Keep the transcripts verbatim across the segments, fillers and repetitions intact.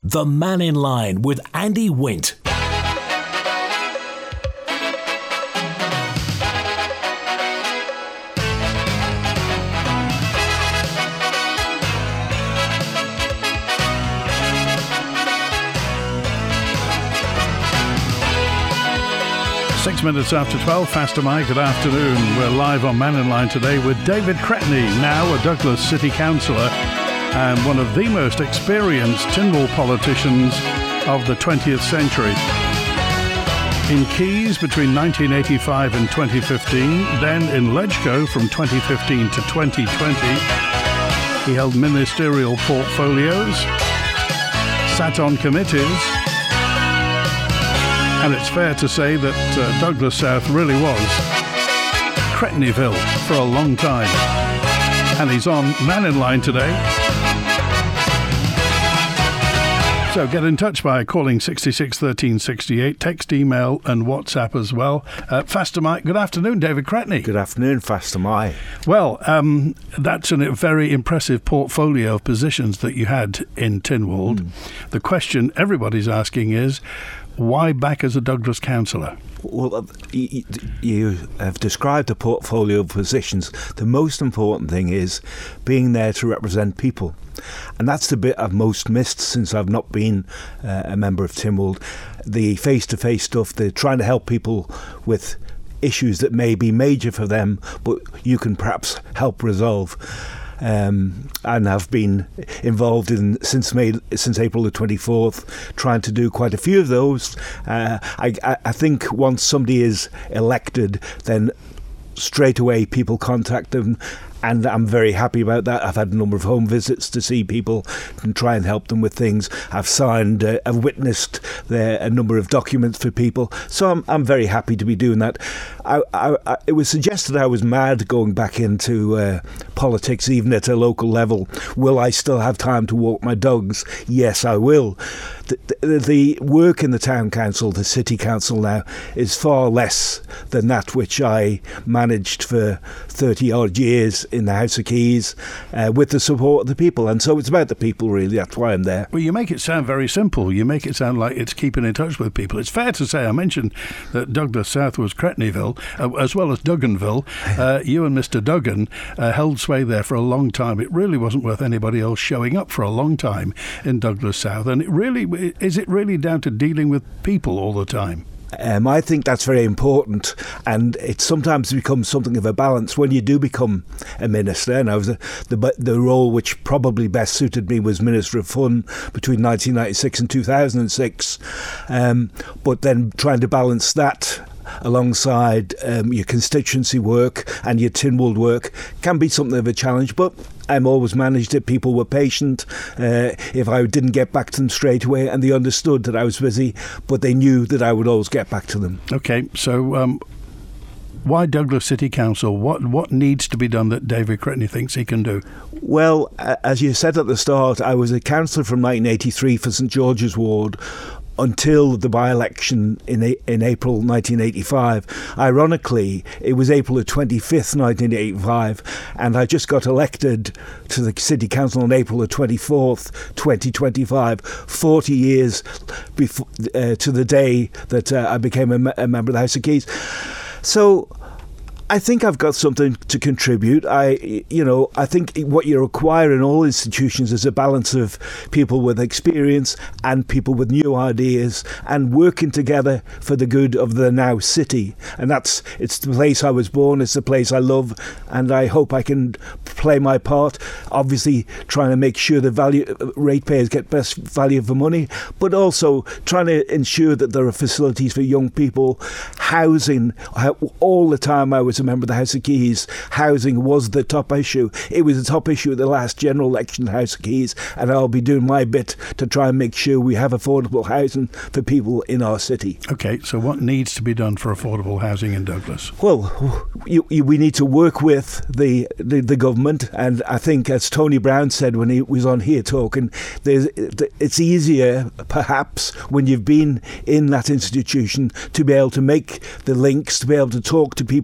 The Man in Line with Andy Wint. Six minutes after twelve, Faster Mike, good afternoon. We're live on Man in Line today with David Cretney, now a Douglas City Councillor and one of the most experienced Tynwald politicians of the twentieth century. In Keys between nineteen eighty-five and twenty fifteen, then in Ledgco from twenty fifteen to twenty twenty, he held ministerial portfolios, sat on committees, and it's fair to say that uh, Douglas South really was Cretneyville for a long time. And he's on Man in Line today. So get in touch by calling sixty-six thirteen sixty-eight, text, email and WhatsApp as well. Uh, Faster Mike, good afternoon, David Cretney. Good afternoon, Faster Mike. Well, um, that's a very impressive portfolio of positions that you had in Tynwald. Mm. The question everybody's asking is, why back as a Douglas councillor? Well, you, you have described a portfolio of positions. The most important thing is being there to represent people. And that's the bit I've most missed since I've not been uh, a member of Tynwald. The face-to-face stuff, the trying to help people with issues that may be major for them, but you can perhaps help resolve. Um, and I've been involved in since May, since April the twenty-fourth, trying to do quite a few of those. Uh, I, I think once somebody is elected, then straight away people contact them. And I'm very happy about that. I've had a number of home visits to see people and try and help them with things. I've signed, uh, I've witnessed the, a number of documents for people. So I'm I'm very happy to be doing that. I, I, I, it was suggested I was mad going back into uh, politics, even at a local level. Will I still have time to walk my dogs? Yes, I will. The, the, the work in the town council, the city council now, is far less than that which I managed for thirty odd years in the House of Keys uh, with the support of the people. And so it's about the people, really. That's why I'm there. Well, you make it sound very simple. You make it sound like it's keeping in touch with people. It's fair to say, I mentioned that Douglas South was Cretneyville, uh, as well as Dugganville. Uh, you and Mister Duggan uh, held sway there for a long time. It really wasn't worth anybody else showing up for a long time in Douglas South. And it really, is it really down to dealing with people all the time? Um, I think that's very important, and it sometimes becomes something of a balance when you do become a minister. And I was a, the the role which probably best suited me was Minister of Fun between nineteen ninety-six and two thousand six, um, but then trying to balance that alongside um, your constituency work and your Tynwald work can be something of a challenge, but I'm always managed it. People were patient. Uh, if I didn't get back to them straight away, and they understood that I was busy, but they knew that I would always get back to them. Okay, so um, why Douglas City Council? What what needs to be done that David Cretney thinks he can do? Well, as you said at the start, I was a councillor from nineteen eighty-three for St George's Ward until the by-election in in April nineteen eighty-five. Ironically, it was April the twenty-fifth, nineteen eighty-five, and I just got elected to the City Council on April the twenty-fourth, twenty twenty-five, forty years before, uh, to the day that uh, I became a, me- a member of the House of Keys. So I think I've got something to contribute. I, you know, I think what you require in all institutions is a balance of people with experience and people with new ideas and working together for the good of the now city. And that's, it's the place I was born, it's the place I love, and I hope I can play my part. Obviously, trying to make sure the value ratepayers get best value for money, but also trying to ensure that there are facilities for young people, housing. All the time I was a member of the House of Keys, housing was the top issue. It was the top issue at the last general election in the House of Keys, and I'll be doing my bit to try and make sure we have affordable housing for people in our city. Okay, so what needs to be done for affordable housing in Douglas? Well, you, you, we need to work with the, the, the government, and I think, as Tony Brown said when he was on here talking, there's, it's easier, perhaps, when you've been in that institution to be able to make the links, to be able to talk to people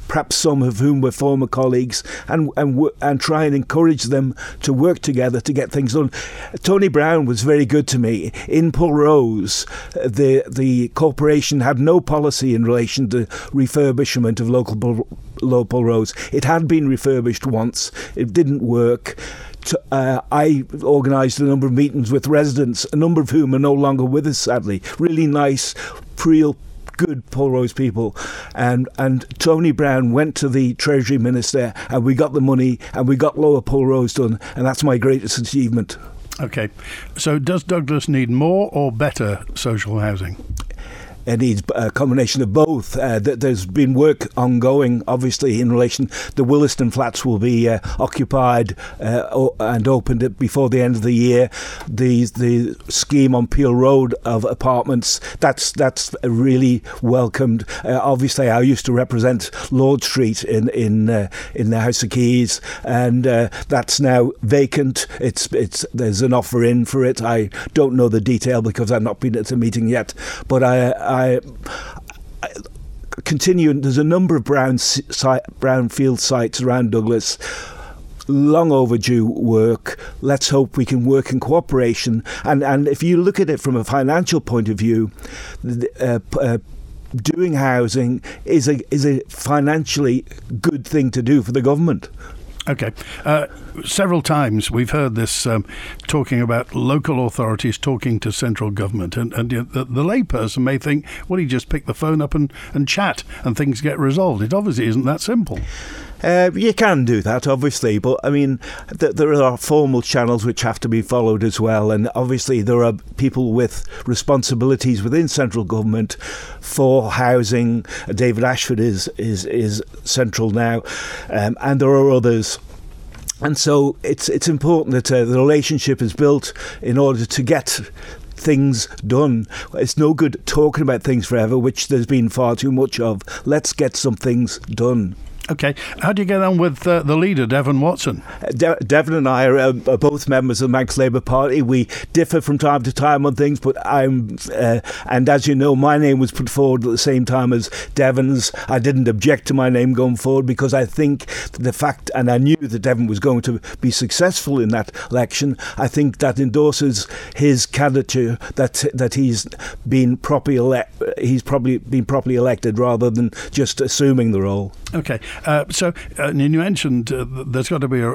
perhaps some of whom were former colleagues, and and and try and encourage them to work together to get things done. Tony Brown was very good to me. In Pulrose, the the corporation had no policy in relation to refurbishment of local low Pulrose. It had been refurbished once. It didn't work. Uh, I organised a number of meetings with residents, a number of whom are no longer with us, sadly. Really nice, real good Pulrose people. And and Tony Brown went to the Treasury Minister, and we got the money, and we got Lower Pulrose done, and that's my greatest achievement. OK. So does Douglas need more or better social housing? It needs a combination of both. Uh, th- there's been work ongoing, obviously, in relation. The Williston flats will be uh, occupied uh, o- and opened before the end of the year. The the scheme on Peel Road of apartments, that's that's really welcomed. Uh, obviously, I used to represent Lord Street in in uh, in the House of Keys, and uh, that's now vacant. It's it's there's an offer in for it. I don't know the detail because I've not been at a meeting yet, but I. I I, I continue. There's a number of brown si- brownfield sites around Douglas. Long overdue work. Let's hope we can work in cooperation. And and if you look at it from a financial point of view, uh, uh, doing housing is a is a financially good thing to do for the government. OK. Uh, several times we've heard this um, talking about local authorities talking to central government, and, and you know, the, the layperson may think, well, he just pick the phone up and, and chat and things get resolved. It obviously isn't that simple. Uh, you can do that, obviously, but I mean, th- there are formal channels which have to be followed as well, and obviously there are people with responsibilities within central government for housing. David Ashford is is is central now, um, and there are others. And so it's it's important that uh, the relationship is built in order to get things done. It's no good talking about things forever, which there's been far too much of. Let's get some things done. OK. How do you get on with uh, the leader, Devon Watson? De- Devon and I are, uh, are both members of the Manx Labour Party. We differ from time to time on things, but I'm, uh, and as you know, my name was put forward at the same time as Devon's. I didn't object to my name going forward because I think the fact, and I knew that Devon was going to be successful in that election, I think that endorses his candidature, that that he's been properly ele- he's probably been properly elected rather than just assuming the role. OK. Uh, so uh, you mentioned uh, there's got to be a,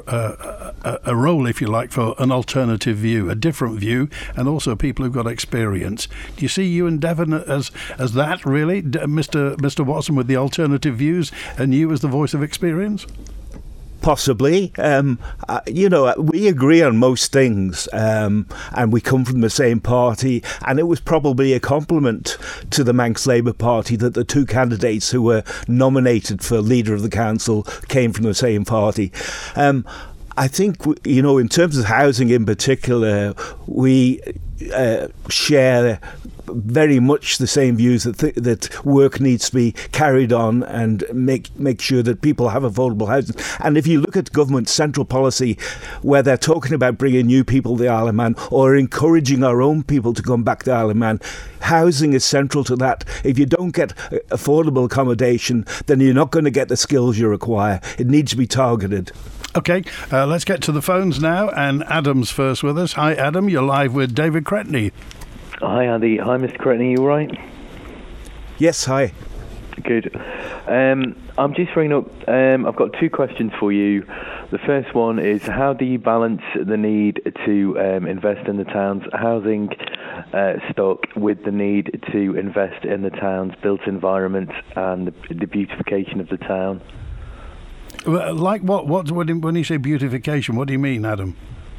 a, a role, if you like, for an alternative view, a different view, and also people who've got experience. Do you see you and Devon as as that, really, D- Mister Mister Watson with the alternative views, and you as the voice of experience? Possibly. Um, uh, you know, we agree on most things, um, and we come from the same party, and it was probably a compliment to the Manx Labour Party that the two candidates who were nominated for leader of the council came from the same party. Um, I think, you know, in terms of housing in particular, we uh, share very much the same views that th- that work needs to be carried on and make make sure that people have affordable housing. And if you look at government central policy, where they're talking about bringing new people to the Isle of Man or encouraging our own people to come back to the Isle of Man, housing is central to that. If you don't get affordable accommodation, then you're not going to get the skills you require. It needs to be targeted. OK, uh, let's get to the phones now, and Adam's first with us. Hi, Adam, you're live with David Cretney. Hi, Andy. Hi, Mister Cretney. You all right? Yes, hi. Good. Um, I'm just ringing up. Um, I've got two questions for you. The first one is, how do you balance the need to um, invest in the town's housing uh, stock with the need to invest in the town's built environment and the, the beautification of the town? Like what? What? When you say beautification, what do you mean, Adam?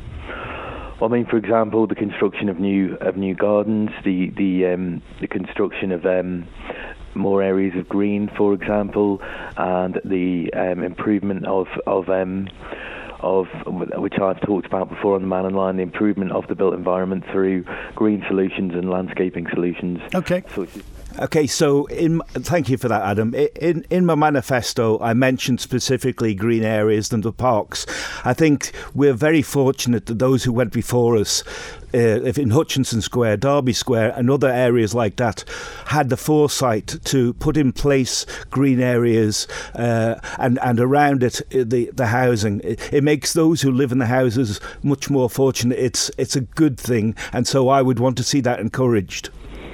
I mean, for example, the construction of new of new gardens, the the um, the construction of um, more areas of green, for example, and the um, improvement of of um, of which I've talked about before on the Man and Line, the improvement of the built environment through green solutions and landscaping solutions. Okay. So Okay, so in, thank you for that, Adam. In in my manifesto, I mentioned specifically green areas and the parks. I think we're very fortunate that those who went before us, uh, if in Hutchinson Square, Derby Square, and other areas like that, had the foresight to put in place green areas uh, and and around it the the housing. It, it makes those who live in the houses much more fortunate. It's it's a good thing, and so I would want to see that encouraged.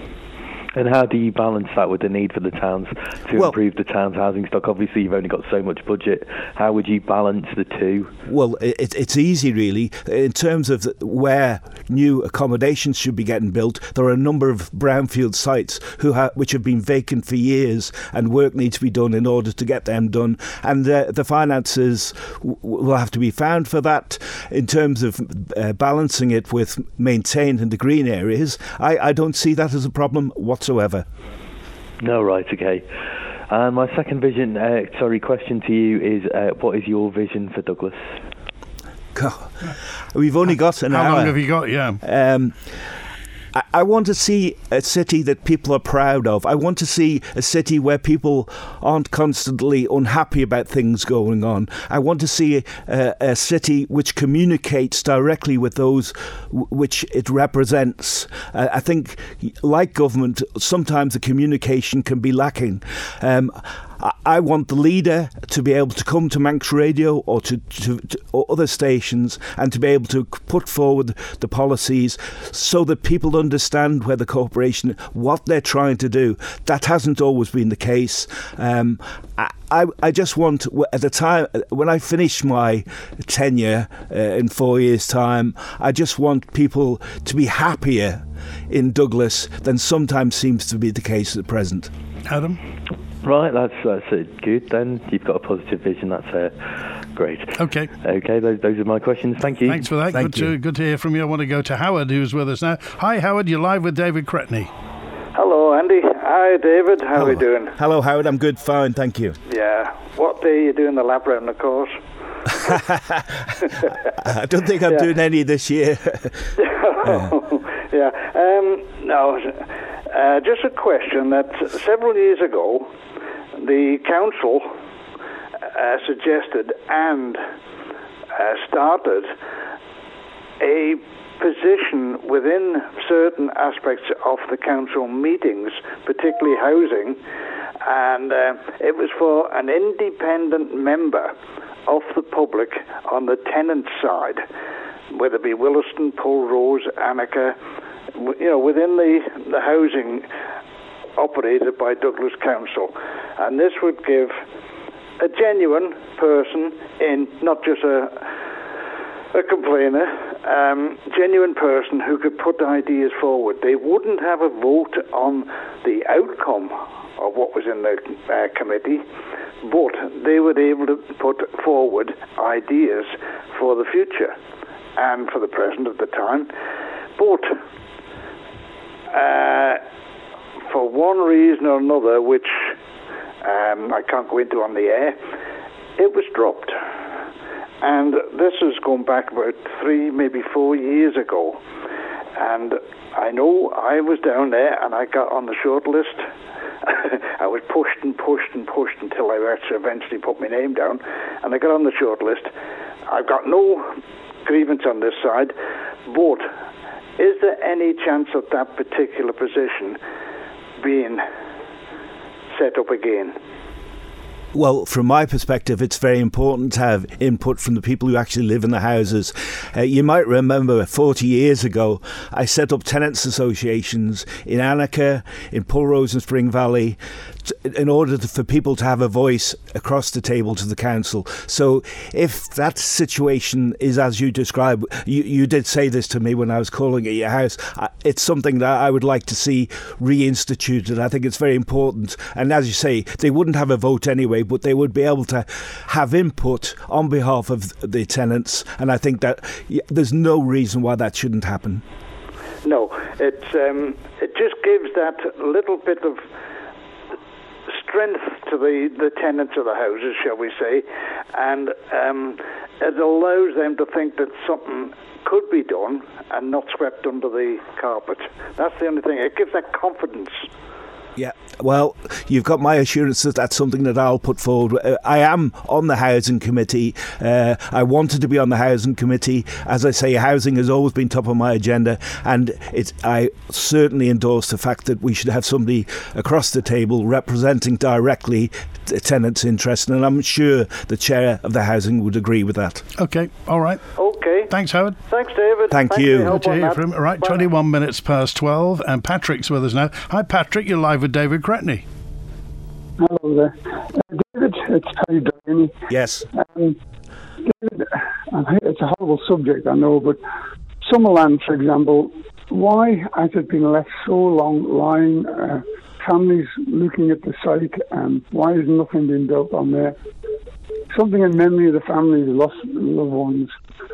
And how do you balance that with the need for the towns to well, improve the town's housing stock? Obviously, you've only got so much budget. How would you balance the two? Well, it, it's easy, really. In terms of where new accommodations should be getting built, there are a number of brownfield sites who ha- which have been vacant for years, and work needs to be done in order to get them done. And the, the finances w- will have to be found for that. In terms of uh, balancing it with maintaining the green areas, I, I don't see that as a problem whatsoever. Whatsoever. No, right, okay. And my second vision, uh, sorry, question to you is, uh, what is your vision for Douglas? God, we've only got an How hour. How long have you got? Yeah. Um, I, I want to see a city that people are proud of. I want to see a city where people aren't constantly unhappy about things going on. I want to see a, a city which communicates directly with those w- which it represents. Uh, I think, like government, sometimes the communication can be lacking. Um, I want the leader to be able to come to Manx Radio or to, to, to or other stations and to be able to put forward the policies so that people understand where the corporation, what they're trying to do. That hasn't always been the case. Um, I, I, I just want, at the time, when I finish my tenure uh, in four years' time, I just want people to be happier in Douglas than sometimes seems to be the case at present. Adam? Right, that's that's it. Good. Then you've got a positive vision. That's uh, great. Okay. Okay. Those those are my questions. Thank you. Thanks for that. Thank good you. to good to hear from you. I want to go to Howard, who's with us now. Hi, Howard. You're live with David Cretney. Hello, Andy. Hi, David. How Hello. are you doing? Hello, Howard. I'm good. Fine. Thank you. Yeah. What day are you doing the lap round the course? I don't think I'm Yeah. doing any this year. yeah. yeah. Um, no. Uh, just a question that several years ago, the council uh, suggested and uh, started a position within certain aspects of the council meetings, particularly housing, and uh, it was for an independent member of the public on the tenant side, whether it be Williston, Pulrose, Annika, you know, within the, the housing operated by Douglas Council. And this would give a genuine person in, not just a a complainer, um, genuine person who could put ideas forward. They wouldn't have a vote on the outcome of what was in the uh, committee, but they were able to put forward ideas for the future and for the present at the time. But uh, for one reason or another, which um, I can't go into on the air, it was dropped. And this has gone back about three, maybe four years ago. And I know I was down there and I got on the short list. I was pushed and pushed and pushed until I actually eventually put my name down. And I got on the short list. I've got no grievance on this side. But is there any chance of that particular position being set up again? Well, from my perspective, it's very important to have input from the people who actually live in the houses. Uh, you might remember forty years ago, I set up tenants associations in Annika, in Pulrose and Spring Valley, t- in order to, for people to have a voice across the table to the council. So if that situation is as you describe, you, you did say this to me when I was calling at your house, uh, it's something that I would like to see reinstituted. I think it's very important. And as you say, they wouldn't have a vote anyway, but they would be able to have input on behalf of the tenants, and I think that yeah, there's no reason why that shouldn't happen. No, it's um, it just gives that little bit of strength to the, the tenants of the houses, shall we say, and um, it allows them to think that something could be done and not swept under the carpet. That's the only thing. It gives that confidence. Yeah, Well, you've got my assurance that that's something that I'll put forward. Uh, I am on the Housing Committee. Uh, I wanted to be on the Housing Committee. As I say, housing has always been top of my agenda, and it, I certainly endorse the fact that we should have somebody across the table representing directly the tenants' interests, and I'm sure the chair of the Housing would agree with that. Okay, all right. Okay. Thanks, Howard. Thanks, David. Thank Thanks you. for your help Good to on hear that. from him. All right, Bye. twenty-one minutes past twelve, and Patrick's with us now. Hi, Patrick. You're live with David Cretney. Hello there. Uh, David, it's Paddy Delaney. Yes. Um, David, I think it's a horrible subject, I know, but Summerland, for example, why has it been left so long lying? Uh, families looking at the site, and why has nothing been built on there? Something in memory of the families who lost loved ones.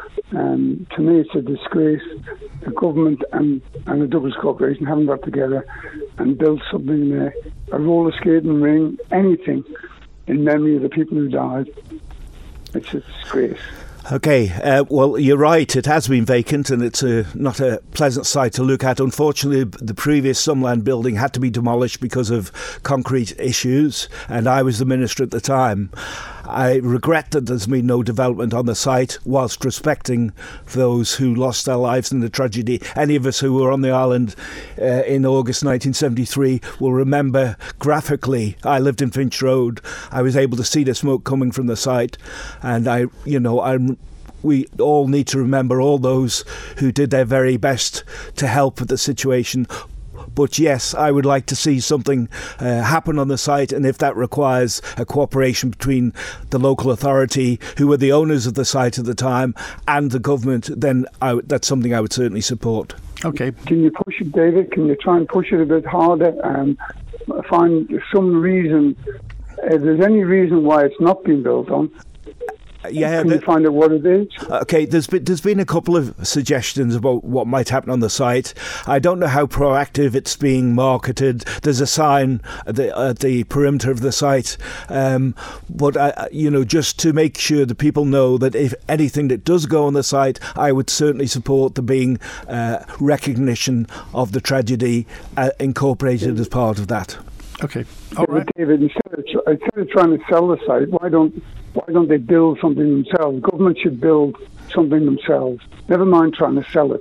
Um, to me, it's a disgrace. The government and, and the Douglas Corporation haven't got together and built something there, a roller skating ring, anything in memory of the people who died. It's a disgrace. Okay, uh, well, you're right. It has been vacant, and it's a, not a pleasant sight to look at. Unfortunately, the previous Summerland building had to be demolished because of concrete issues, and I was the minister at the time. I regret that there's been no development on the site, whilst respecting those who lost their lives in the tragedy. Any of us who were on the island uh, in August nineteen seventy-three will remember graphically. I lived in Finch Road. I was able to see the smoke coming from the site, and I, you know, I'm. We all need to remember all those who did their very best to help with the situation. But yes, I would like to see something uh, happen on the site, and if that requires a cooperation between the local authority, who were the owners of the site at the time, and the government, then I w- that's something I would certainly support. Okay. Can you push it, David? Can you try and push it a bit harder and find some reason, if there's any reason why it's not been built on? Yeah, Can the, you find out what it is? Okay, there's been, there's been a couple of suggestions about what might happen on the site. I don't know how proactive it's being marketed. There's a sign at the, at the perimeter of the site, um, but I, you know, just to make sure that people know that if anything that does go on the site, I would certainly support the being uh, recognition of the tragedy uh, incorporated as part of that. Okay. All right. David, instead of, tr- instead of trying to sell the site, why don't why don't they build something themselves? Government should build something themselves. Never mind trying to sell it.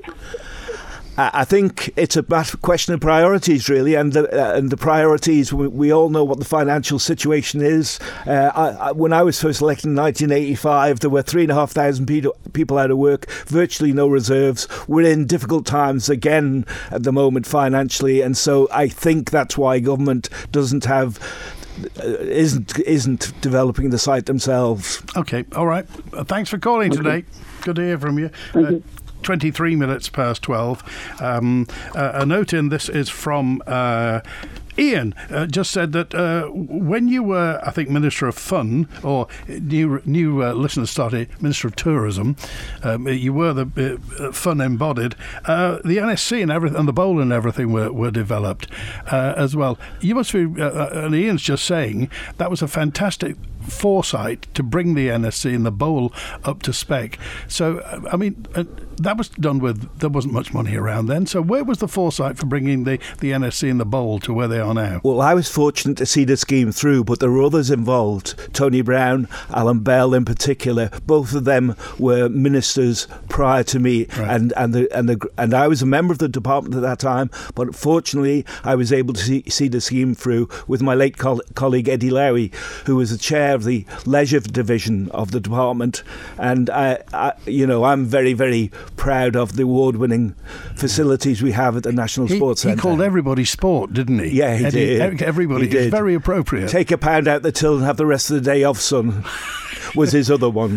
I think it's a question of priorities, really, and the, uh, and the priorities, we, we all know what the financial situation is. Uh, I, I, when I was first elected in nineteen eighty-five, there were three and a half thousand people, people out of work, virtually no reserves. We're in difficult times again at the moment financially, and so I think that's why government doesn't have uh, isn't isn't developing the site themselves. Okay, all right. Uh, thanks for calling today. Good to hear from you. Thank Uh, you. twenty-three minutes past twelve. Um, uh, a note in this is from uh, Ian. Uh, just said that uh, when you were, I think, Minister of Fun, or new new uh, listeners started Minister of Tourism, um, you were the uh, Fun embodied. Uh, the N S C and everything, and the bowl and everything were were developed uh, as well. You must be, uh, and Ian's just saying that was a fantastic foresight to bring the N S C and the bowl up to spec. So, I mean, uh, that was done with, there wasn't much money around then. So where was the foresight for bringing the, the N S C and the bowl to where they are now? Well, I was fortunate to see the scheme through, but there were others involved. Tony Brown, Alan Bell in particular, both of them were ministers prior to me, Right. and and the, and the, and I was a member of the department at that time. But fortunately, I was able to see, see the scheme through with my late col- colleague Eddie Lowry, who was the chair of the leisure division of the department. And I, I you know, I'm very, very proud of the award-winning facilities we have at the National He, Sports he Centre. called everybody sport, didn't he? Yeah, he Eddie, did. Everybody. He It's did. very appropriate. Take a pound out the till and have the rest of the day off, son, was his other one.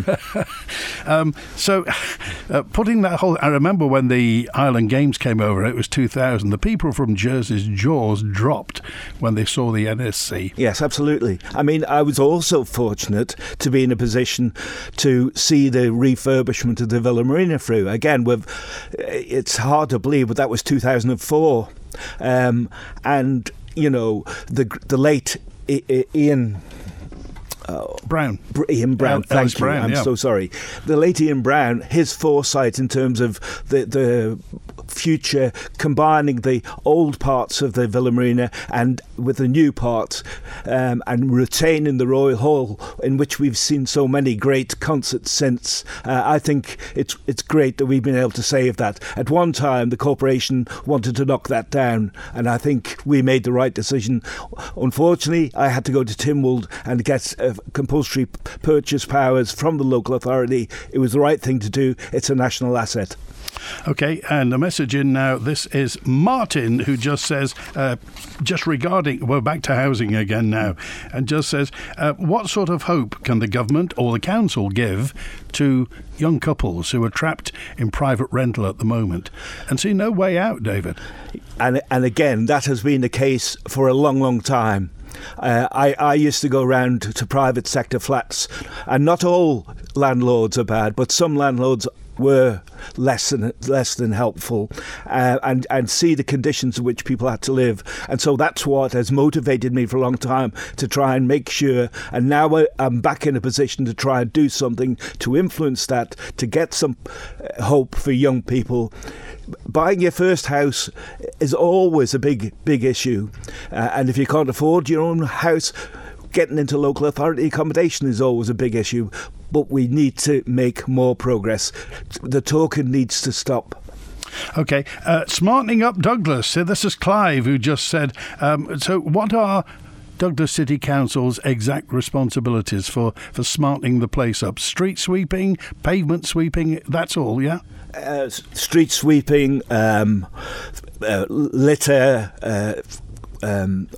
Um, so, uh, putting that whole... I remember when the Island Games came over, it was two thousand. The people from Jersey's jaws dropped when they saw the N S C. Yes, absolutely. I mean, I was also fortunate to be in a position to see the refurbishment of the Villa Marina through. Again, with, it's hard to believe, but that was two thousand four. Um, and, you know, the the late I- I- Ian... uh, Brown. Ian Brown, El- thank Ellis you. Brown, I'm yeah. so sorry. The late Ian Brown, his foresight in terms of the, the future, combining the old parts of the Villa Marina and with the new parts, um, and retaining the Royal Hall, in which we've seen so many great concerts since. Uh, I think it's it's great that we've been able to save that. At one time, the corporation wanted to knock that down, and I think we made the right decision. Unfortunately, I had to go to Tynwald and get uh, compulsory p- purchase powers from the local authority. It was the right thing to do. It's a national asset. Okay, and a message in now. This is Martin, who just says, uh, just regarding, well, back to housing again now, and just says, uh, what sort of hope can the government or the council give to young couples who are trapped in private rental at the moment and see no way out, David? And and again, that has been the case for a long, long time. Uh, I, I used to go round to private sector flats, and not all landlords are bad, but some landlords were less than less than helpful, uh, and and see the conditions in which people had to live, and so that's what has motivated me for a long time to try and make sure. And now I'm back in a position to try and do something to influence that, to get some hope for young people. Buying your first house is always a big big issue, uh, and if you can't afford your own house, getting into local authority accommodation is always a big issue. But we need to make more progress. The talking needs to stop. Okay, uh, smartening up Douglas. So this is Clive, who just said, um, so what are Douglas City Council's exact responsibilities for, for smartening the place up? Street sweeping, pavement sweeping, that's all, yeah? Uh, street sweeping, um, uh, litter, uh, um,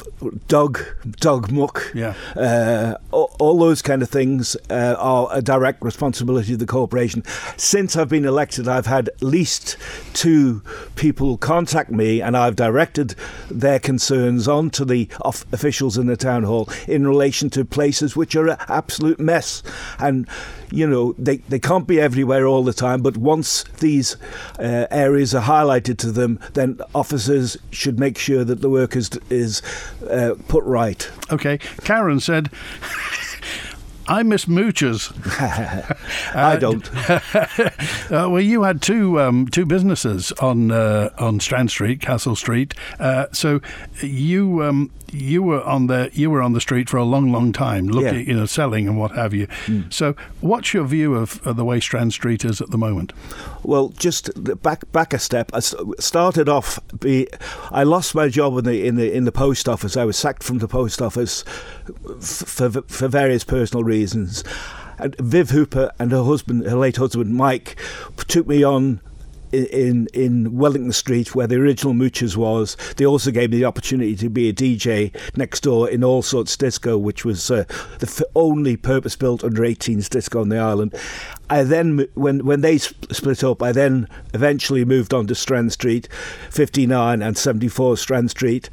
dog dog muck, yeah, uh, all, all those kind of things uh, are a direct responsibility of the corporation. Since I've been elected, I've had at least two people contact me, and I've directed their concerns on to the off- officials in the town hall in relation to places which are an absolute mess. And you know, they, they can't be everywhere all the time, but once these uh, areas are highlighted to them, then officers should make sure that the work is, is uh, put right. Okay. Karen said, I miss moochers. I don't. uh, well, you had two um, two businesses on uh, on Strand Street, Castle Street. Uh, so you um, you were on the you were on the street for a long, long time, looking, yeah. you know, selling and what have you. Mm. So, what's your view of, of the way Strand Street is at the moment? Well, just back back a step. I started off. Be, I lost my job in the in the in the post office. I was sacked from the post office for for various personal reasons. Reasons. And Viv Hooper and her husband, her late husband Mike, took me on in, in in Wellington Street, where the original Moochers was. They also gave me the opportunity to be a D J next door in All Sorts Disco, which was uh, the f- only purpose-built under eighteens disco on the island. I then, when when they sp- split up, I then eventually moved on to Strand Street, fifty-nine and seventy-four Strand Street.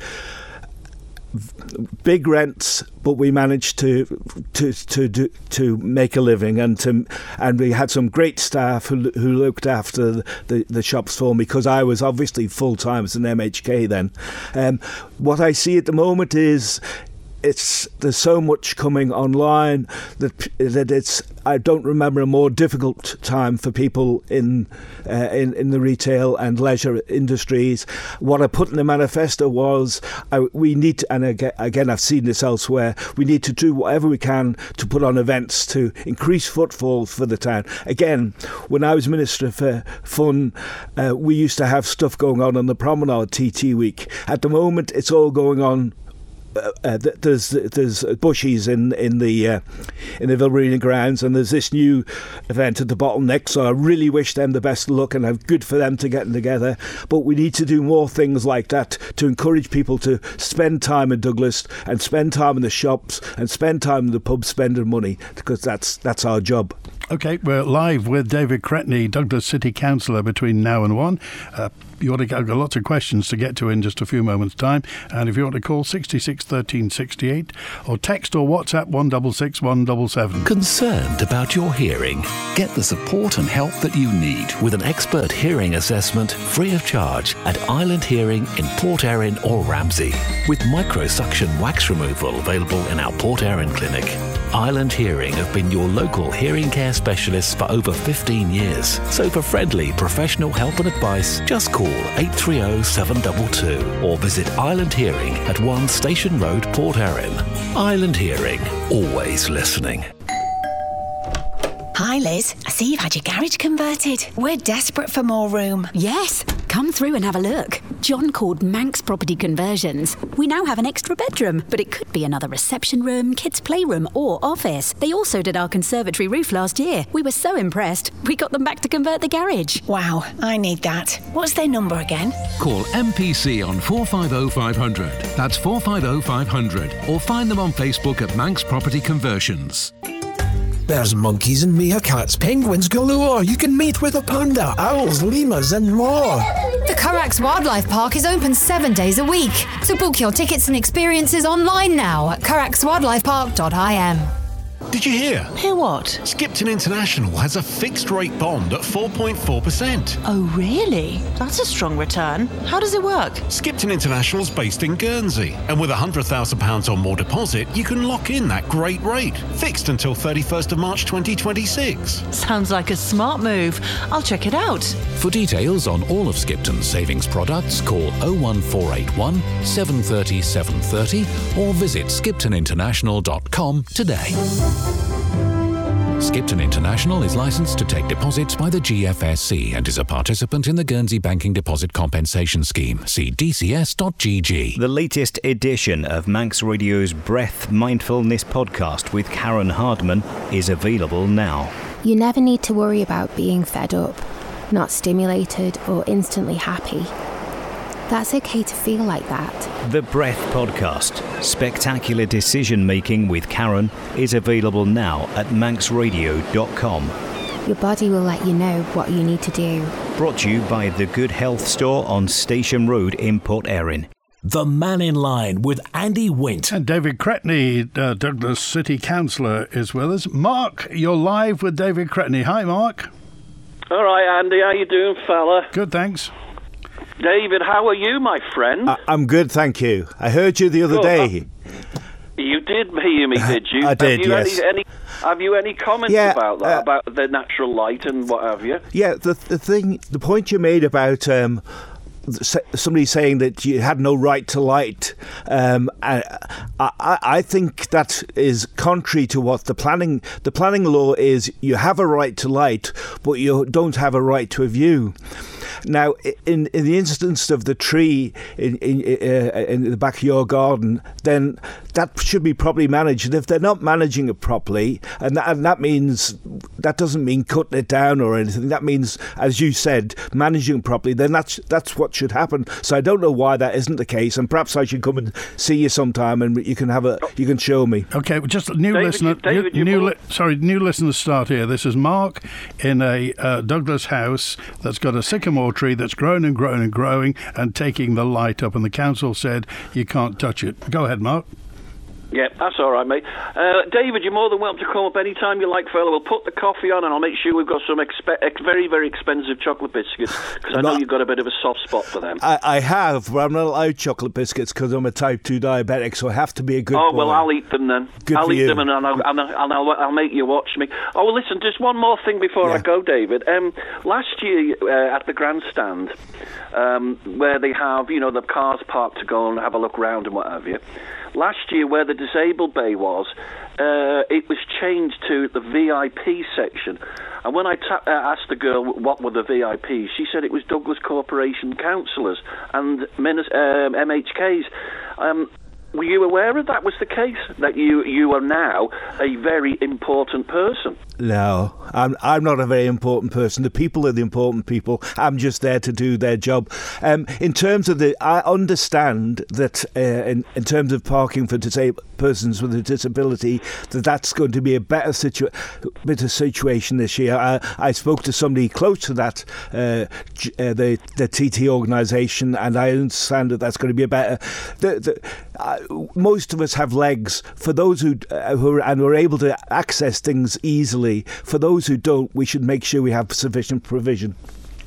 Big rents, but we managed to to to do, to make a living, and to and we had some great staff who who looked after the, the shops for me, because I was obviously full time as an M H K then. Um, what I see at the moment is it's there's so much coming online that that it's I don't remember a more difficult time for people in uh, in in the retail and leisure industries. What I put in the manifesto was I, we need to, and again, again I've seen this elsewhere, we need to do whatever we can to put on events to increase footfall for the town. Again, when I was Minister for Fun, uh, we used to have stuff going on on the Promenade T T Week. At the moment, it's all going on. Uh, uh, there's there's bushies in in the uh, in the Villa Marina grounds, and there's this new event at the Bottleneck. So I really wish them the best of luck, and I'm good for them to getting together. But we need to do more things like that to encourage people to spend time in Douglas and spend time in the shops and spend time in the pub spending money, because that's that's our job. Okay, we're live with David Cretney, Douglas City Councillor, between now and one. Uh, you want to get, I've got lots of questions to get to in just a few moments' time. And if you want to call sixty-six thirteen sixty-eight or text or WhatsApp one six six one seven seven. Concerned about your hearing? Get the support and help that you need with an expert hearing assessment free of charge at Island Hearing in Port Erin or Ramsey, with microsuction wax removal available in our Port Erin clinic. Island Hearing have been your local hearing care specialists for over fifteen years. So for friendly, professional help and advice, just call eight three zero, seven two two or visit Island Hearing at one Station Road, Port Erin. Island Hearing, always listening. Hi Liz, I see you've had your garage converted. We're desperate for more room. Yes, come through and have a look. John called Manx Property Conversions. We now have an extra bedroom, but it could be another reception room, kids' playroom or office. They also did our conservatory roof last year. We were so impressed, we got them back to convert the garage. Wow, I need that. What's their number again? Call M P C on four five zero five zero zero. That's four five zero five zero zero. Or find them on Facebook at Manx Property Conversions. There's monkeys and meerkats, penguins galore. You can meet with a panda, owls, lemurs and more. The Carax Wildlife Park is open seven days a week. So book your tickets and experiences online now at carax wildlife park dot I M. Did you hear? Hear what? Skipton International has a fixed rate bond at four point four percent. Oh, really? That's a strong return. How does it work? Skipton International's based in Guernsey, and with one hundred thousand pounds or more deposit, you can lock in that great rate. Fixed until thirty-first of March twenty twenty-six. Sounds like a smart move. I'll check it out. For details on all of Skipton's savings products, call oh one four eight one, seven three oh, seven three oh or visit skipton international dot com today. Skipton International is licensed to take deposits by the G F S C and is a participant in the Guernsey Banking Deposit Compensation Scheme. See d c s dot g g. The latest edition of Manx Radio's Breath Mindfulness podcast with Karen Hardman is available now. You never need to worry about being fed up, not stimulated or instantly happy. That's okay to feel like that. The Breath Podcast, Spectacular Decision Making with Karen, is available now at manx radio dot com. Your body will let you know what you need to do. Brought to you by the Good Health Store on Station Road in Port Erin. The Man in Line with Andy Wint. And David Cretney, uh, Douglas City Councillor, is with us. Mark, you're live with David Cretney. Hi, Mark. All right, Andy. How you doing, fella? Good, thanks. David, how are you, my friend? I- I'm good, thank you. I heard you the other Good. day. You did hear me, did you? I did, have you yes. Any, any, have you any comments Yeah, about that, uh, about the natural light and what have you? Yeah, the the thing, the point you made about um, somebody saying that you had no right to light, um, I, I, I think that is contrary to what the planning the planning law is. You have a right to light, but you don't have a right to a view. Now, in in the instance of the tree in in, uh, in the back of your garden, then that should be properly managed. And if they're not managing it properly, and that, and that means that doesn't mean cutting it down or anything. That means, as you said, managing it properly. Then that's that's what should happen. So I don't know why that isn't the case. And perhaps I should come and see you sometime, and you can have a you can show me. Okay, just a new David, listener. David, new, new you- li- sorry, new listeners start here. This is Mark in a uh, Douglas house that's got a sycamore tree that's grown and grown and growing and taking the light up, and the council said you can't touch it. Go ahead, Mark. Yeah, that's all right, mate. Uh, David, you're more than welcome to come up any time you like, fella. We'll put the coffee on and I'll make sure we've got some expe- ex- very, very expensive chocolate biscuits, because I know Not- you've got a bit of a soft spot for them. I, I have, but I'm not allowed chocolate biscuits because I'm a type two diabetic, so I have to be a good oh, boy. well, I'll eat them then. Good I'll for eat you. them and, I'll, and, I'll, and I'll, I'll make you watch me. Oh, well, listen, just one more thing before Yeah. I go, David. Um, last year uh, at the grandstand, um, where they have, you know, the cars parked to go and have a look round and what have you, last year where the disabled bay was, uh, it was changed to the V I P section. And when I ta- uh, asked the girl what were the V I Ps, she said it was Douglas Corporation councillors and minis- um, M H Ks. Um, were you aware of that was the case, that you, you are now a very important person? No, I'm I'm not a very important person. The people are the important people. I'm just there to do their job. Um, in terms of the, I understand that uh, in in terms of parking for disabled persons with a disability, that that's going to be a better situ- better situation this year. I, I spoke to somebody close to that, uh, G- uh, the the T T organisation, and I understand that that's going to be a better. The, the, uh, most of us have legs. For those who uh, who are, and are able to access things easily. For those who don't, we should make sure we have sufficient provision.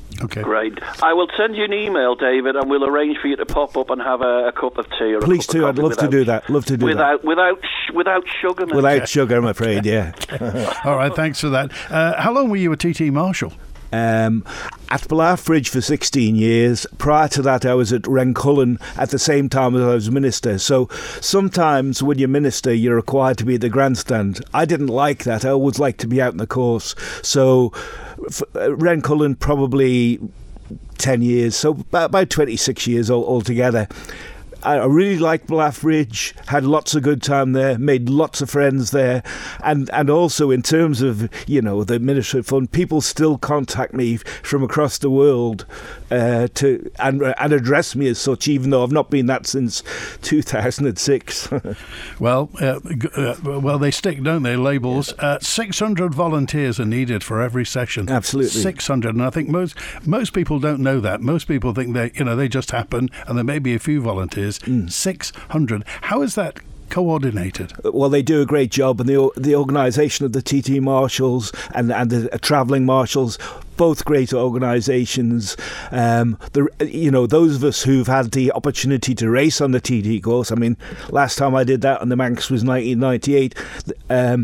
Okay. Great. I will send you an email, David, and we'll arrange for you to pop up and have a, a cup of tea or Please a cup do. of I'd coffee love without, to do that. Love to do without, that. Without sh- without sugar. Mate. Without sugar, I'm afraid, yeah. All right, thanks for that. Uh, how long were you a T T Marshal? Um, at Blythbridge for sixteen years. Prior to that, I was at Rencullen at the same time as I was minister. So sometimes when you're minister, you're required to be at the grandstand. I didn't like that. I always liked to be out in the course. So f- uh, Rencullen probably ten years, so about, about twenty-six years all, altogether. I really liked Blythbridge, had lots of good time there, made lots of friends there, and and also in terms of, you know, the Ministry of Fund, people still contact me from across the world uh, to and and address me as such, even though I've not been that since two thousand six. Well, uh, uh, well, they stick, don't they? Labels. Uh, six hundred volunteers are needed for every session. Absolutely, six hundred, and I think most most people don't know that. Most people think they, you know, they just happen, and there may be a few volunteers. Mm. six hundred. How is that coordinated? Well, they do a great job, and the the organisation of the T T Marshals and and the uh, travelling marshals, both great organisations. Um, the you know those of us who've had the opportunity to race on the T T course. I mean, last time I did that on the Manx was nineteen ninety-eight. Um,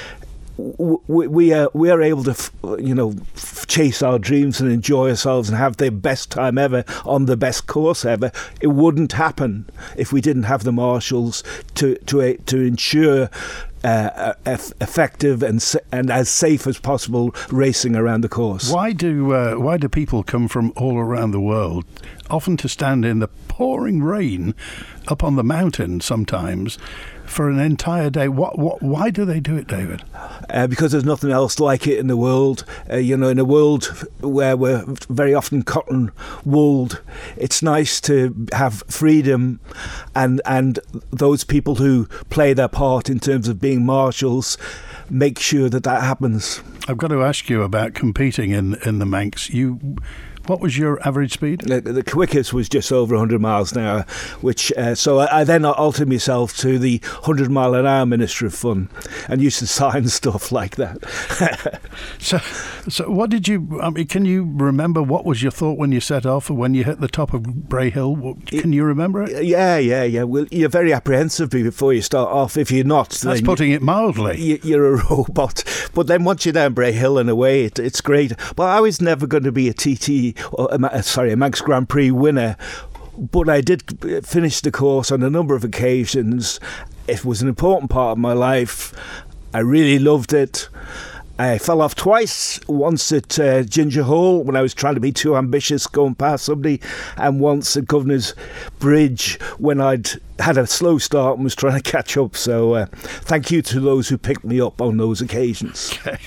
We we are we are able to f- you know f- chase our dreams and enjoy ourselves and have the best time ever on the best course ever. It wouldn't happen if we didn't have the marshals to to uh, to ensure uh, eff- effective and sa- and as safe as possible racing around the course. Why do uh, why do people come from all around the world, often to stand in the pouring rain up on the mountain sometimes, for an entire day? What, what, why do they do it, David? Uh, because there's nothing else like it in the world. Uh, you know, in a world where we're very often cotton-wooled, it's nice to have freedom, and and those people who play their part in terms of being marshals make sure that that happens. I've got to ask you about competing in, in the Manx. You... What was your average speed? The, the quickest was just over one hundred miles an hour, which uh, so I, I then altered myself to the one hundred mile an hour Ministry of Fun and used to sign stuff like that. so, so what did you? I mean, can you remember what was your thought when you set off, or when you hit the top of Bray Hill? Can you remember it? Yeah, yeah, yeah. Well, you're very apprehensive before you start off. If you're not, that's putting you, it mildly. You, you're a robot. But then once you're down Bray Hill and away, it, it's great. But I was never going to be a T T. Or a, sorry, a Manx Grand Prix winner, but I did finish the course on a number of occasions. It was an important part of my life. I really loved it. I fell off twice, once at uh, Ginger Hall when I was trying to be too ambitious going past somebody, and once at Governor's Bridge when I'd had a slow start and was trying to catch up. So uh, thank you to those who picked me up on those occasions. Okay.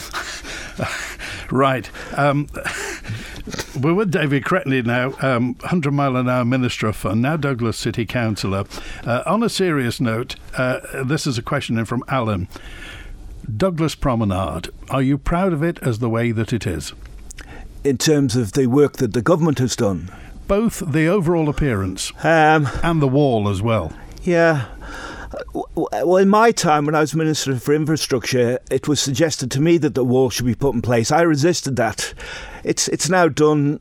Right. Um, we're with David Cretney now, um, one hundred mile an hour Minister of Fun, now Douglas City Councillor. Uh, on a serious note, uh, this is a question in from Alan. Douglas Promenade, are you proud of it as the way that it is? In terms of the work that the government has done? Both the overall appearance um, and the wall as well. Yeah. Well, in my time, when I was Minister for Infrastructure, it was suggested to me that the wall should be put in place. I resisted that. It's it's now done.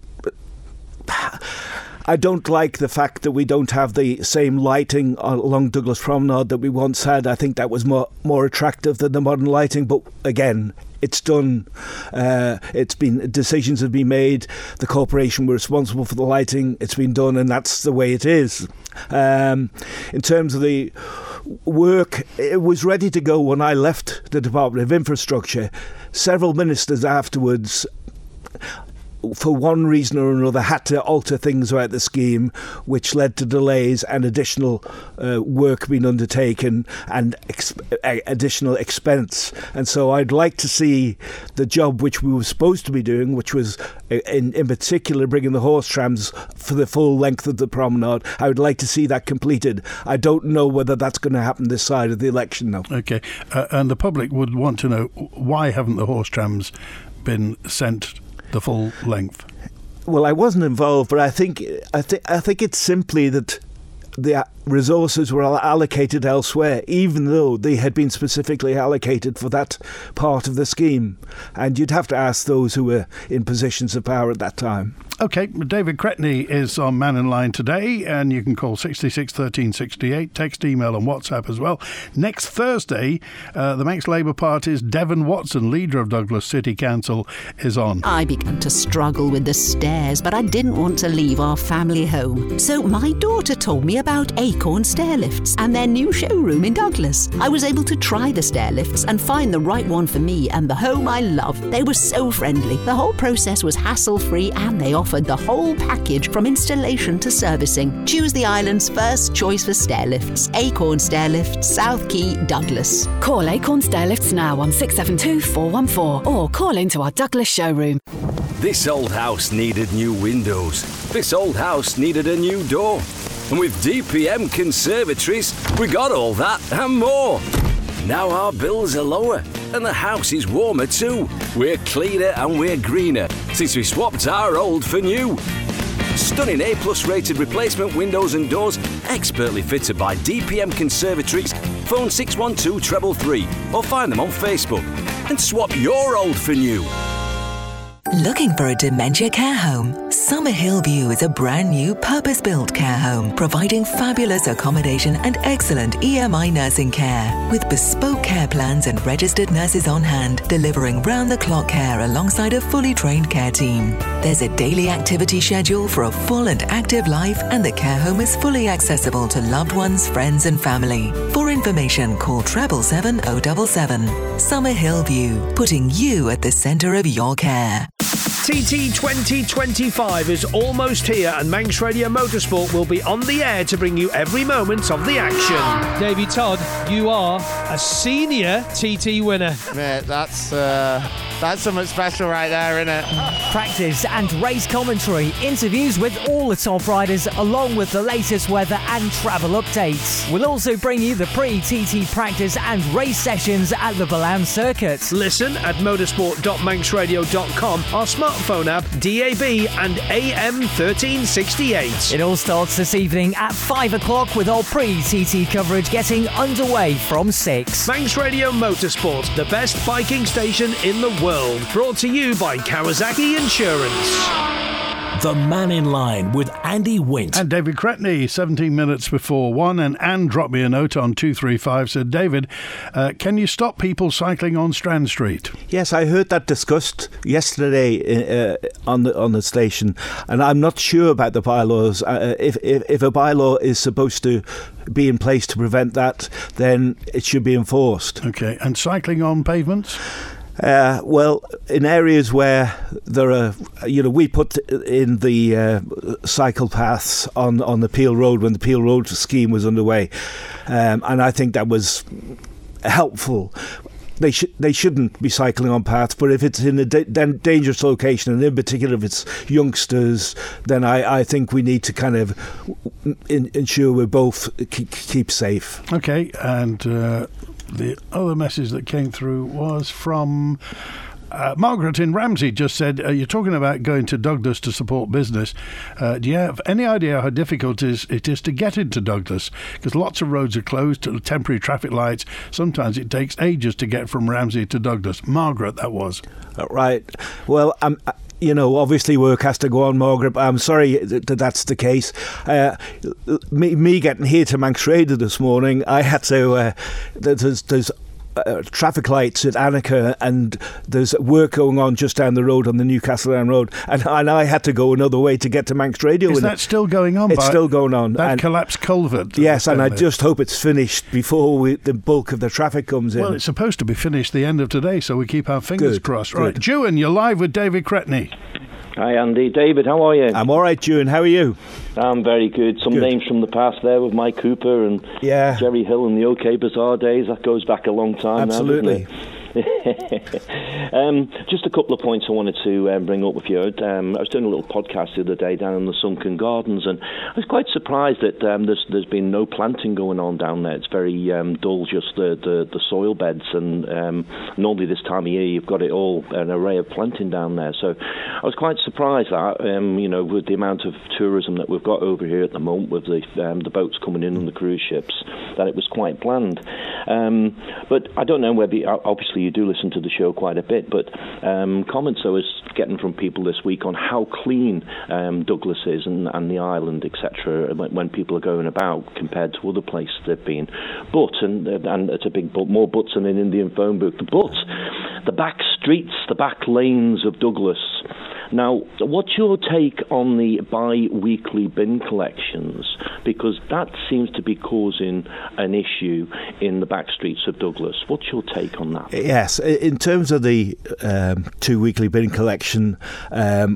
I don't like the fact that we don't have the same lighting along Douglas Promenade that we once had. I think that was more more attractive than the modern lighting. But again, it's done. Uh, it's been decisions have been made. The corporation were responsible for the lighting. It's been done, and that's the way it is. Um, in terms of the work, it was ready to go when I left the Department of Infrastructure. Several ministers afterwards, for one reason or another, had to alter things about the scheme, which led to delays and additional uh, work being undertaken and ex- additional expense. And so I'd like to see the job which we were supposed to be doing, which was in, in particular bringing the horse trams for the full length of the promenade. I would like to see that completed. I don't know whether that's going to happen this side of the election now. Okay, uh, and the public would want to know, why haven't the horse trams been sent the full length? Well, I wasn't involved, but I think I think I think it's simply that the resources were allocated elsewhere, even though they had been specifically allocated for that part of the scheme. And you'd have to ask those who were in positions of power at that time. OK, David Cretney is on Man in Line today, and you can call sixty-six thirteen sixty-eight, text, email and WhatsApp as well. Next Thursday, uh, the Manx Labour Party's Devon Watson, leader of Douglas City Council, is on. I began to struggle with the stairs, but I didn't want to leave our family home. So my daughter told me about Acorn Stair Lifts and their new showroom in Douglas. I was able to try the stair lifts and find the right one for me and the home I love. They were so friendly. The whole process was hassle-free and they offered the whole package from installation to servicing. Choose the island's first choice for stair lifts. Acorn Stair Lifts, South Quay, Douglas. Call Acorn Stair Lifts now on six seven two, four one four or call into our Douglas showroom. This old house needed new windows. This old house needed a new door. And with D P M Conservatories, we got all that and more. Now our bills are lower and the house is warmer too. We're cleaner and we're greener since we swapped our old for new. Stunning A-plus rated replacement windows and doors, expertly fitted by D P M Conservatories. Phone six one two, three three three or find them on Facebook and swap your old for new. Looking for a dementia care home? Summerhill View is a brand new purpose-built care home providing fabulous accommodation and excellent E M I nursing care with bespoke care plans and registered nurses on hand delivering round-the-clock care alongside a fully trained care team. There's a daily activity schedule for a full and active life and the care home is fully accessible to loved ones, friends and family. For information, call seven seven seven oh seven seven. Summerhill View, putting you at the centre of your care. T T twenty twenty-five is almost here and Manx Radio Motorsport will be on the air to bring you every moment of the action. Davey Todd, you are a senior T T winner. Mate, that's uh, that's something special right there, isn't it? Practice and race commentary, interviews with all the top riders along with the latest weather and travel updates. We'll also bring you the pre-T T practice and race sessions at the Balan Circuit. Listen at motorsport dot manx radio dot com, our smartphone app, D A B and A M thirteen sixty-eight. It all starts this evening at five o'clock with our pre-T T coverage getting underway from six. Manx Radio Motorsport, the best biking station in the world. Brought to you by Kawasaki Insurance. The Man in Line with Andy Wint. And David Cretney, seventeen minutes before one. And Anne dropped me a note on two three five, said, David, uh, can you stop people cycling on Strand Street? Yes, I heard that discussed yesterday uh, on the on the station. And I'm not sure about the bylaws. Uh, if, if, if a bylaw is supposed to be in place to prevent that, then it should be enforced. OK. And cycling on pavements? Uh, well, in areas where there are, you know, we put in the uh, cycle paths on, on the Peel Road when the Peel Road scheme was underway, um, and I think that was helpful. They should they shouldn't be cycling on paths, but if it's in a da- dangerous location, and in particular if it's youngsters, then I, I think we need to kind of in, ensure we both keep, keep safe. Okay, and uh, the other message that came through was from Uh, Margaret in Ramsey. Just said, uh, you're talking about going to Douglas to support business. Uh, do you have any idea how difficult it is, it is to get into Douglas? Because lots of roads are closed to temporary traffic lights. Sometimes it takes ages to get from Ramsey to Douglas. Margaret, that was. Uh, right. Well, I'm... Um, You know, obviously work has to go on, Margaret. I'm sorry that that's the case. Uh, me, me getting here to Manx Radio this morning, I had to... Uh, there's... there's Uh, traffic lights at Annika and there's work going on just down the road on the Newcastle Down Road and, and I had to go another way to get to Manx Radio. Is that it. still going on? It's still going on. That and collapsed culvert? Yes, and I there. just hope it's finished before we, the bulk of the traffic comes in. Well, it's supposed to be finished the end of today, so we keep our fingers Good. crossed. Good. Right, Juan, you're live with David Cretney. Hi Andy. David, how are you? I'm alright, Juan. How are you? I'm very good. Some good. Names from the past there with Mike Cooper and yeah. Jerry Hill in the OK Bazaar days. That goes back a long time. Absolutely. now, doesn't it? um, just a couple of points I wanted to um, bring up with you. Um, I was doing a little podcast the other day down in the Sunken Gardens, and I was quite surprised that um, there's there's been no planting going on down there. It's very um, dull, just the, the, the soil beds, and um, normally this time of year you've got it all, an array of planting down there. So I was quite surprised that, um, you know, with the amount of tourism that we've got over here at the moment, with the um, the boats coming in and the cruise ships, that it was quite bland. Um, but I don't know whether, obviously you do listen to the show quite a bit, but um, comments I was getting from people this week on how clean um, Douglas is and, and the island, et cetera, when, when people are going about compared to other places they've been. But, and, and it's a big but, more buts than an Indian phone book, but the back streets, the back lanes of Douglas. Now, what's your take on the bi-weekly bin collections? Because that seems to be causing an issue in the back streets of Douglas. What's your take on that? Yes, in terms of the um, two-weekly bin collection, um,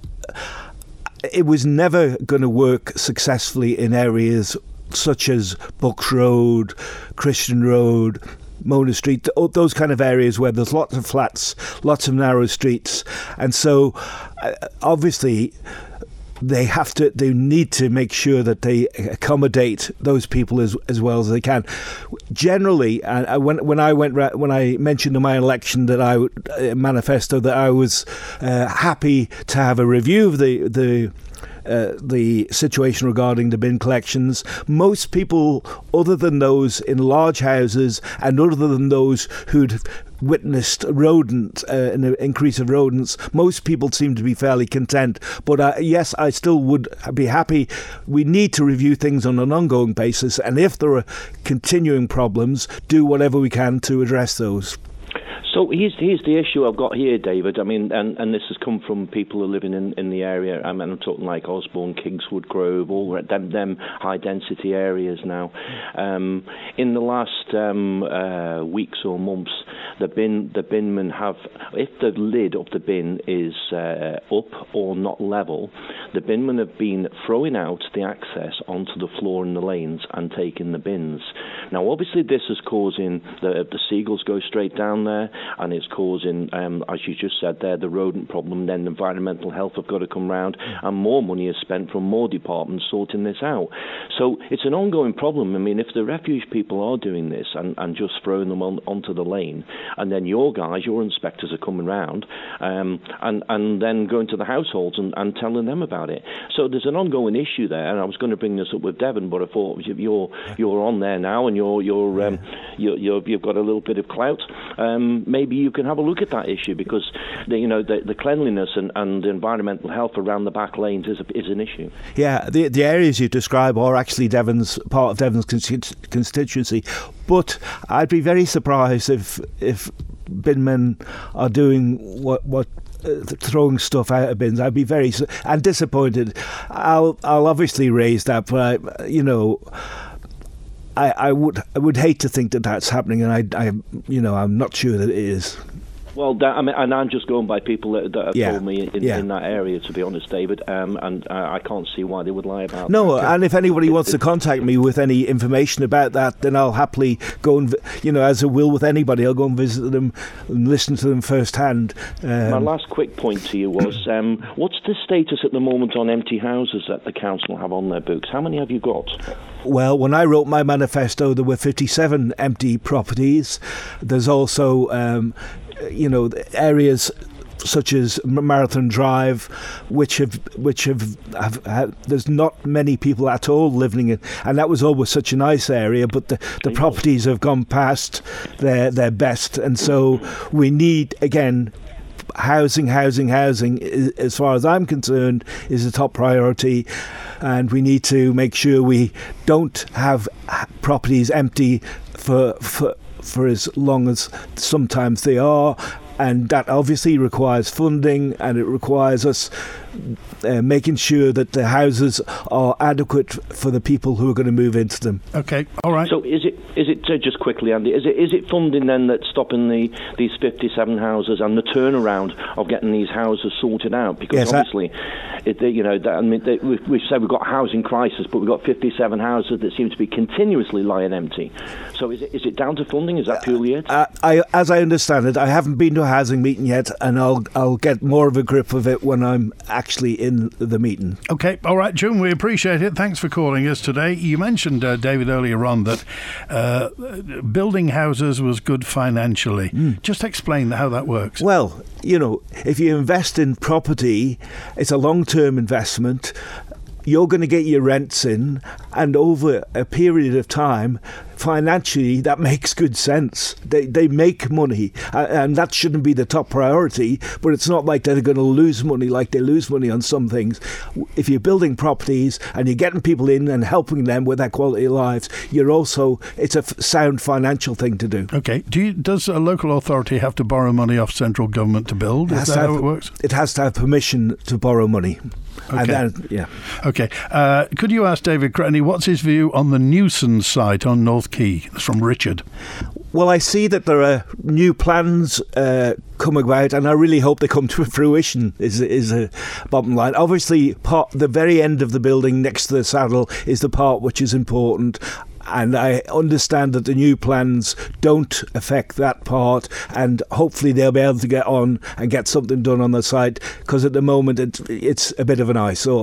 it was never going to work successfully in areas such as Bucks Road, Christian Road, Mona Street, those kind of areas where there's lots of flats, lots of narrow streets, and so uh, obviously they have to, they need to make sure that they accommodate those people as as well as they can. Generally, uh, when when I went ra- when I mentioned in my election that I would, uh, manifesto that I was uh, happy to have a review of the the. Uh, the situation regarding the bin collections, most people, other than those in large houses and other than those who'd witnessed rodent, uh, an increase of rodents, most people seem to be fairly content. But uh, yes, I still would be happy. We need to review things on an ongoing basis, and if there are continuing problems, do whatever we can to address those. So here's, here's the issue I've got here, David. I mean, and, and this has come from people who are living in, in the area. I mean, I'm talking like Osborne, Kingswood Grove, all them, them high-density areas now. Um, in the last um, uh, weeks or months, the bin the binmen have, if the lid of the bin is uh, up or not level, the binmen have been throwing out the access onto the floor in the lanes and taking the bins. Now, obviously, this is causing the, the seagulls go straight down there, and it's causing, um, as you just said there, the rodent problem. Then environmental health have got to come round, and more money is spent from more departments sorting this out. So it's an ongoing problem. I mean, if the refuge people are doing this and, and just throwing them on, onto the lane, and then your guys, your inspectors are coming round um, and, and then going to the households and, and telling them about it. So there's an ongoing issue there, and I was going to bring this up with Devon, but I thought you're you're on there now, and you're you're, um, you're, you're you've got a little bit of clout. Um, maybe you can have a look at that issue, because the, you know the, the cleanliness and, and environmental health around the back lanes is a, is an issue. Yeah, the the areas you describe are actually Devon's part of Devon's constituency, but I'd be very surprised if if binmen are doing what what. Uh, throwing stuff out of bins. I'd be very and disappointed. I'll I'll obviously raise that, but I, you know, I I would I would hate to think that that's happening, and I I you know I'm not sure that it is. Well, that, I mean, and I'm just going by people that, that have yeah. told me in, yeah. in that area, to be honest, David, um, and uh, I can't see why they would lie about no, that. No, and if anybody wants to contact me with any information about that, then I'll happily go and, you know, as I will with anybody, I'll go and visit them and listen to them firsthand. Um, My last quick point to you was, um, what's the status at the moment on empty houses that the council have on their books? How many have you got? Well, when I wrote my manifesto, there were fifty-seven empty properties. There's also, um, you know, areas such as Marathon Drive, which have which have, have, have there's not many people at all living in, and that was always such a nice area. But the, the properties have gone past their their best, and so we need again. Housing, housing, housing, as far as I'm concerned, is a top priority, and we need to make sure we don't have properties empty for for for as long as sometimes they are, and that obviously requires funding, and it requires us uh, making sure that the houses are adequate for the people who are going to move into them. Okay, all right. So is it is it uh, just quickly, Andy? Is it is it funding then that's stopping the these fifty-seven houses and the turnaround of getting these houses sorted out? Because yes, obviously, it, you know, that, I mean, they, we've, we've said we've got a housing crisis, but we've got fifty-seven houses that seem to be continuously lying empty. So is it is it down to funding? Is that purely it? Uh, I, as I understand it, I haven't been to a housing meeting yet, and I'll I'll get more of a grip of it when I'm actually in the meeting. Okay, all right, June, we appreciate it. Thanks for calling us today. You mentioned, uh, David, earlier on that uh, building houses was good financially. Mm. Just explain how that works. Well, you know, if you invest in property, it's a long-term investment. You're going to get your rents in, and over a period of time, financially, that makes good sense. They they make money, uh, and that shouldn't be the top priority, but it's not like they're going to lose money like they lose money on some things. If you're building properties and you're getting people in and helping them with their quality of lives, you're also, it's a f- sound financial thing to do. Okay. Do you, does a local authority have to borrow money off central government to build? Is that how it works? It has to have permission to borrow money. Okay. And then, yeah. Okay. Uh, could you ask David Cretney what's his view on the Newson site on North Quay? It's from Richard. Well, I see that there are new plans uh, coming about, and I really hope they come to fruition. Is is a bottom line. Obviously, part the very end of the building next to the saddle is the part which is important. And I understand that the new plans don't affect that part, and hopefully they'll be able to get on and get something done on the site, because at the moment it, it's a bit of an eyesore.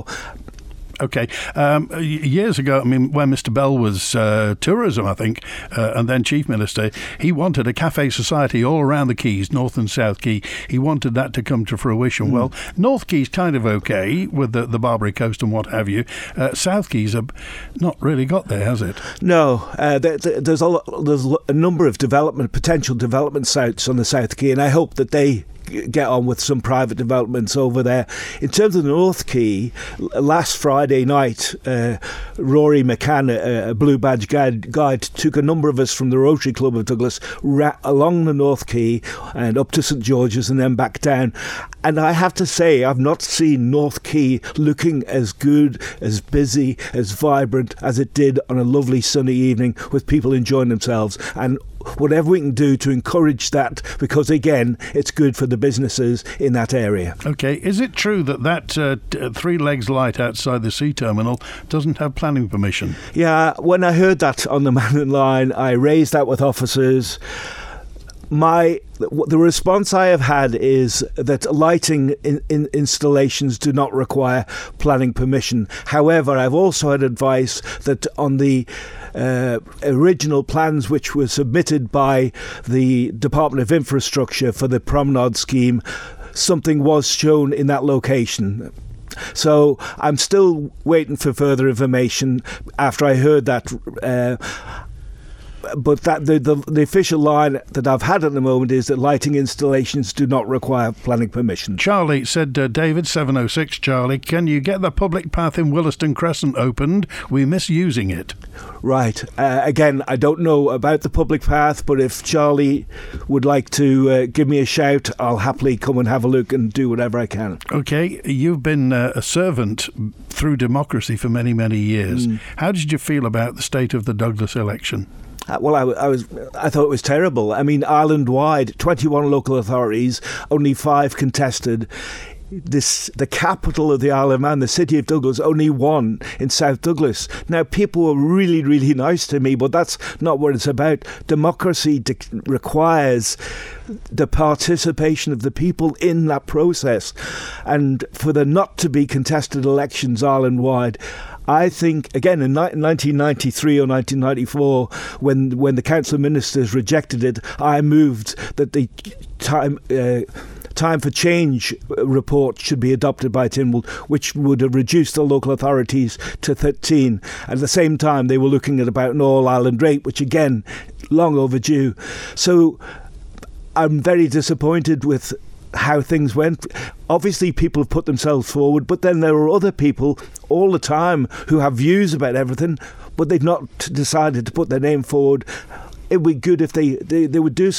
Okay. Um, years ago, I mean, when Mister Bell was uh, tourism, I think, uh, and then chief minister, he wanted a cafe society all around the Keys, North and South Quay. He wanted that to come to fruition. Mm. Well, North Quay's kind of okay with the, the Barbary Coast and what have you. Uh, South Quay's have not really got there, has it? No. Uh, there, there's, a, there's a number of development, potential development sites on the South Quay, and I hope that they get on with some private developments over there. In terms of the North Quay, last Friday night, uh, Rory McCann, a, a Blue Badge guide, guide, took a number of us from the Rotary Club of Douglas ra- along the North Quay and up to St George's and then back down. And I have to say, I've not seen North Quay looking as good, as busy, as vibrant as it did on a lovely sunny evening with people enjoying themselves. And whatever we can do to encourage that, because again, it's good for the businesses in that area. Okay, is it true that that uh, t- Three Legs light outside the sea terminal doesn't have planning permission? Yeah, when I heard that on the Manning Line, I raised that with officers. My the response I have had is that lighting in, in installations do not require planning permission. However, I've also had advice that on the uh, original plans which were submitted by the Department of Infrastructure for the promenade scheme, something was shown in that location. So I'm still waiting for further information after I heard that. Uh, But that the, the the official line that I've had at the moment is that lighting installations do not require planning permission. Charlie said, uh, David, seven oh six, Charlie, can you get the public path in Williston Crescent opened? We miss using it. Right. Uh, again, I don't know about the public path, but if Charlie would like to uh, give me a shout, I'll happily come and have a look and do whatever I can. Okay, you've been uh, a servant through democracy for many, many years. Mm. How did you feel about the state of the Douglas election? Uh, well, I, I was. I thought it was terrible. I mean, island-wide, twenty-one local authorities, only five contested. This, the capital of the Isle of Man, the city of Douglas, only one in South Douglas. Now, people were really, really nice to me, but that's not what it's about. Democracy de- requires the participation of the people in that process. And for the not to be contested elections island-wide, I think, again, in nineteen ninety-three or nineteen ninety-four, when when the Council of Ministers rejected it, I moved that the time uh, time for change report should be adopted by Tynwald, which would have reduced the local authorities to thirteen. At the same time, they were looking at about an all-island rate, which, again, long overdue. So I'm very disappointed with how things went. Obviously, people have put themselves forward, but then there are other people all the time who have views about everything, but they've not decided to put their name forward. It would be good if they, they, they would do so.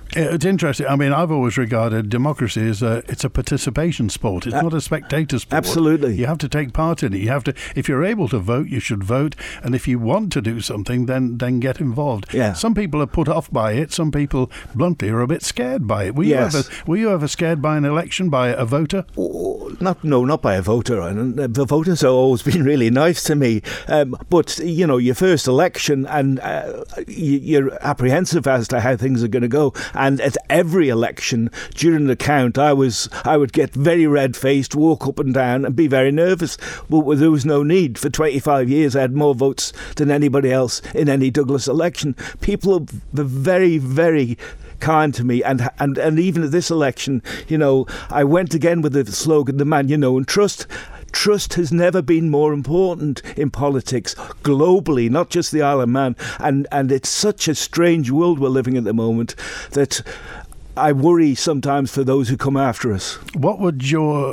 It's interesting. I mean, I've always regarded democracy as a it's a participation sport. It's Uh, not a spectator sport. absolutely. You have to take part in it. You have to. If you're able to vote, you should vote. And if you want to do something, then then get involved. Yeah. Some people are put off by it. Some people, bluntly, are a bit scared by it. Were you Yes. ever Were you ever scared by an election, by a voter? Not, no, not by a voter. And the voters have always been really nice to me. Um, but you know, your first election, and uh, you, you're apprehensive as to how things are going to go. And at every election during the count, I was, I would get very red faced, walk up and down, and be very nervous. But there was no need. For twenty-five years, I had more votes than anybody else in any Douglas election. People were very, very kind to me, and and and even at this election, you know, I went again with the slogan, "The man you know and trust." Trust has never been more important in politics globally, not just the Isle of Man. And and it's such a strange world we're living in at the moment that I worry sometimes for those who come after us. What would your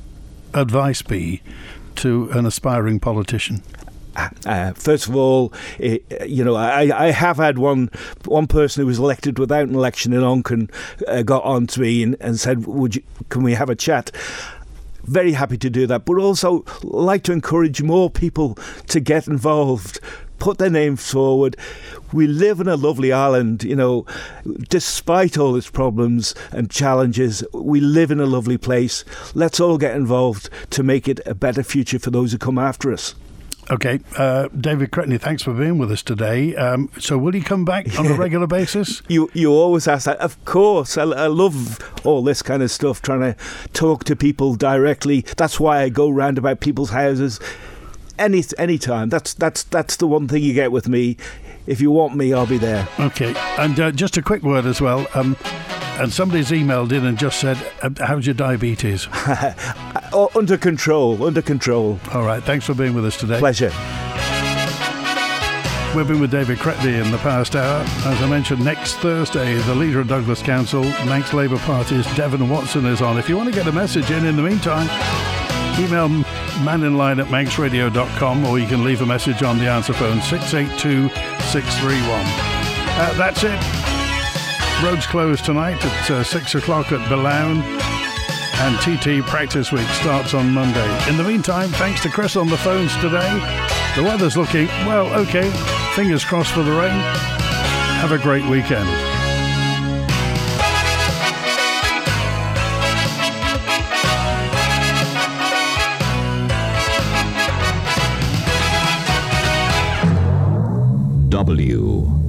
advice be to an aspiring politician? Uh, first of all, uh, you know, I, I have had one one person who was elected without an election in Onken uh, got on to me and, and said, "Would you? Can we have a chat?" Very happy to do that, but also like to encourage more people to get involved. Put their names forward. We live in a lovely island, you know, despite all its problems and challenges, we live in a lovely place. Let's all get involved to make it a better future for those who come after us. Okay, uh, David Cretney, thanks for being with us today. Um, so will you come back on a regular basis? You you always ask that. Of course, I, I love all this kind of stuff, trying to talk to people directly. That's why I go round about people's houses any any time. That's that's that's the one thing you get with me. If you want me, I'll be there. Okay, and uh, just a quick word as well. Um, and somebody's emailed in and just said, uh, how's your diabetes? Oh, under control, under control. All right, thanks for being with us today. Pleasure. We've been with David Cretney in the past hour. As I mentioned, next Thursday, the leader of Douglas Council, Manx Labour Party's Devon Watson is on. If you want to get a message in in the meantime, email maninline at manx radio dot com, or you can leave a message on the answer phone six eight two, six three one. Uh, that's it. Roads closed tonight at uh, six o'clock at Belawn, and T T Practice Week starts on Monday. In the meantime, thanks to Chris on the phones today. The weather's looking, well, okay. Fingers crossed for the rain. Have a great weekend. W